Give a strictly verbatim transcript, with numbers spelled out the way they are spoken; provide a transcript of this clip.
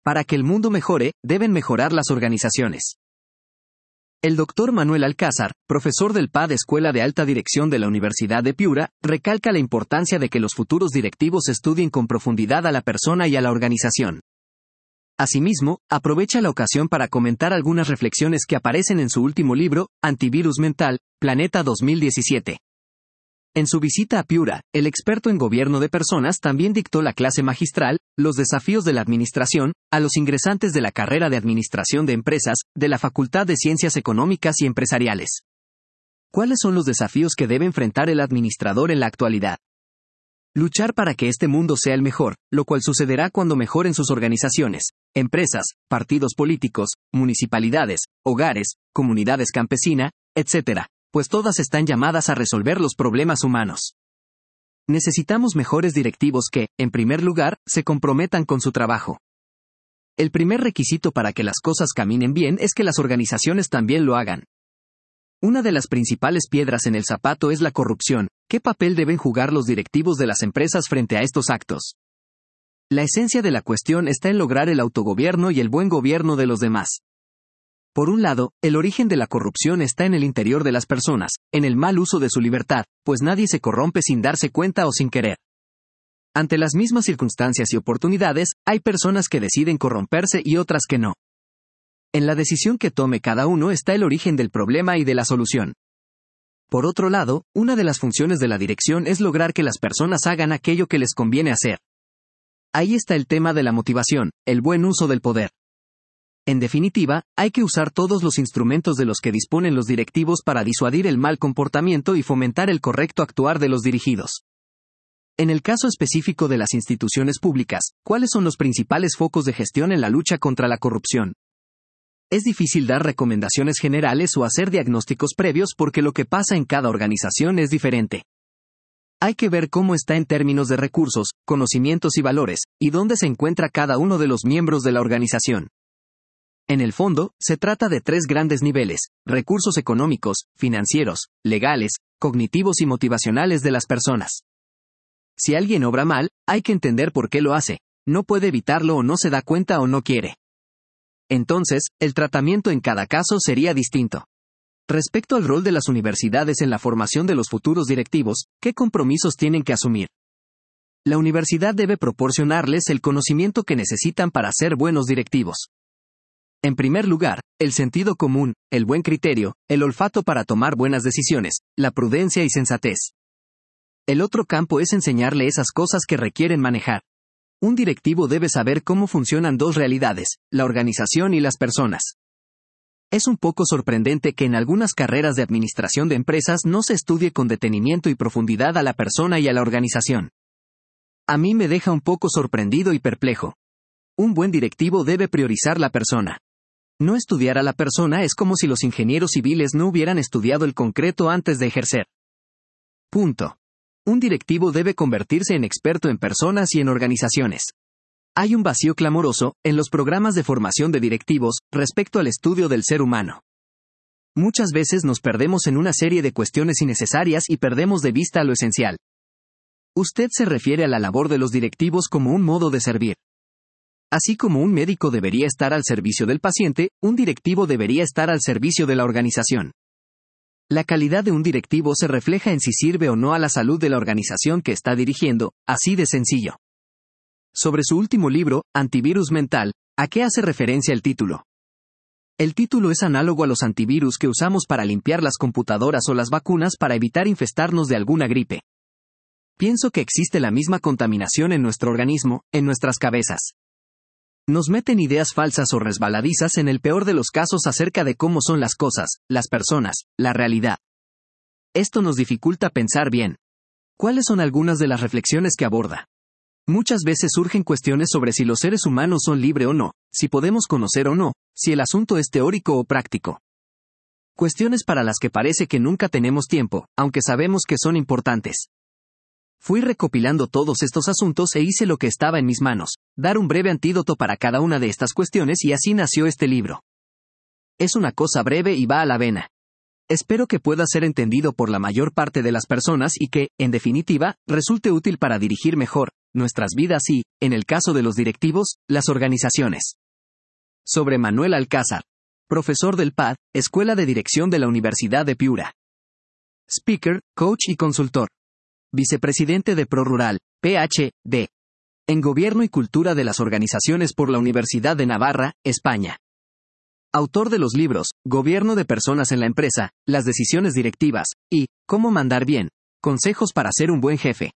Para que el mundo mejore, deben mejorar las organizaciones. El doctor Manuel Alcázar, profesor del P A D Escuela de Alta Dirección de la Universidad de Piura, recalca la importancia de que los futuros directivos estudien con profundidad a la persona y a la organización. Asimismo, aprovecha la ocasión para comentar algunas reflexiones que aparecen en su último libro, Antivirus Mental, Planeta dos mil diecisiete. En su visita a Piura, el experto en gobierno de personas también dictó la clase magistral, Los desafíos de la administración, a los ingresantes de la carrera de Administración de Empresas, de la Facultad de Ciencias Económicas y Empresariales. ¿Cuáles son los desafíos que debe enfrentar el administrador en la actualidad? Luchar para que este mundo sea el mejor, lo cual sucederá cuando mejoren sus organizaciones, empresas, partidos políticos, municipalidades, hogares, comunidades campesina, etcétera. Pues todas están llamadas a resolver los problemas humanos. Necesitamos mejores directivos que, en primer lugar, se comprometan con su trabajo. El primer requisito para que las cosas caminen bien es que las organizaciones también lo hagan. Una de las principales piedras en el zapato es la corrupción. ¿Qué papel deben jugar los directivos de las empresas frente a estos actos? La esencia de la cuestión está en lograr el autogobierno y el buen gobierno de los demás. Por un lado, el origen de la corrupción está en el interior de las personas, en el mal uso de su libertad, pues nadie se corrompe sin darse cuenta o sin querer. Ante las mismas circunstancias y oportunidades, hay personas que deciden corromperse y otras que no. En la decisión que tome cada uno está el origen del problema y de la solución. Por otro lado, una de las funciones de la dirección es lograr que las personas hagan aquello que les conviene hacer. Ahí está el tema de la motivación, el buen uso del poder. En definitiva, hay que usar todos los instrumentos de los que disponen los directivos para disuadir el mal comportamiento y fomentar el correcto actuar de los dirigidos. En el caso específico de las instituciones públicas, ¿cuáles son los principales focos de gestión en la lucha contra la corrupción? Es difícil dar recomendaciones generales o hacer diagnósticos previos porque lo que pasa en cada organización es diferente. Hay que ver cómo está en términos de recursos, conocimientos y valores, y dónde se encuentra cada uno de los miembros de la organización. En el fondo, se trata de tres grandes niveles: recursos económicos, financieros, legales, cognitivos y motivacionales de las personas. Si alguien obra mal, hay que entender por qué lo hace, no puede evitarlo o no se da cuenta o no quiere. Entonces, el tratamiento en cada caso sería distinto. Respecto al rol de las universidades en la formación de los futuros directivos, ¿qué compromisos tienen que asumir? La universidad debe proporcionarles el conocimiento que necesitan para ser buenos directivos. En primer lugar, el sentido común, el buen criterio, el olfato para tomar buenas decisiones, la prudencia y sensatez. El otro campo es enseñarle esas cosas que requieren manejar. Un directivo debe saber cómo funcionan dos realidades, la organización y las personas. Es un poco sorprendente que en algunas carreras de administración de empresas no se estudie con detenimiento y profundidad a la persona y a la organización. A mí me deja un poco sorprendido y perplejo. Un buen directivo debe priorizar la persona. No estudiar a la persona es como si los ingenieros civiles no hubieran estudiado el concreto antes de ejercer. Punto. Un directivo debe convertirse en experto en personas y en organizaciones. Hay un vacío clamoroso en los programas de formación de directivos respecto al estudio del ser humano. Muchas veces nos perdemos en una serie de cuestiones innecesarias y perdemos de vista lo esencial. Usted se refiere a la labor de los directivos como un modo de servir. Así como un médico debería estar al servicio del paciente, un directivo debería estar al servicio de la organización. La calidad de un directivo se refleja en si sirve o no a la salud de la organización que está dirigiendo, así de sencillo. Sobre su último libro, Antivirus Mental, ¿a qué hace referencia el título? El título es análogo a los antivirus que usamos para limpiar las computadoras o las vacunas para evitar infestarnos de alguna gripe. Pienso que existe la misma contaminación en nuestro organismo, en nuestras cabezas. Nos meten ideas falsas o resbaladizas en el peor de los casos acerca de cómo son las cosas, las personas, la realidad. Esto nos dificulta pensar bien. ¿Cuáles son algunas de las reflexiones que aborda? Muchas veces surgen cuestiones sobre si los seres humanos son libres o no, si podemos conocer o no, si el asunto es teórico o práctico. Cuestiones para las que parece que nunca tenemos tiempo, aunque sabemos que son importantes. Fui recopilando todos estos asuntos e hice lo que estaba en mis manos, dar un breve antídoto para cada una de estas cuestiones y así nació este libro. Es una cosa breve y va a la vena. Espero que pueda ser entendido por la mayor parte de las personas y que, en definitiva, resulte útil para dirigir mejor, nuestras vidas y, en el caso de los directivos, las organizaciones. Sobre Manuel Alcázar, profesor del P A D, Escuela de Dirección de la Universidad de Piura. Speaker, coach y consultor. Vicepresidente de ProRural, P H D. En Gobierno y Cultura de las Organizaciones por la Universidad de Navarra, España. Autor de los libros, Gobierno de Personas en la Empresa, Las Decisiones Directivas, y, Cómo Mandar Bien, Consejos para ser un buen jefe.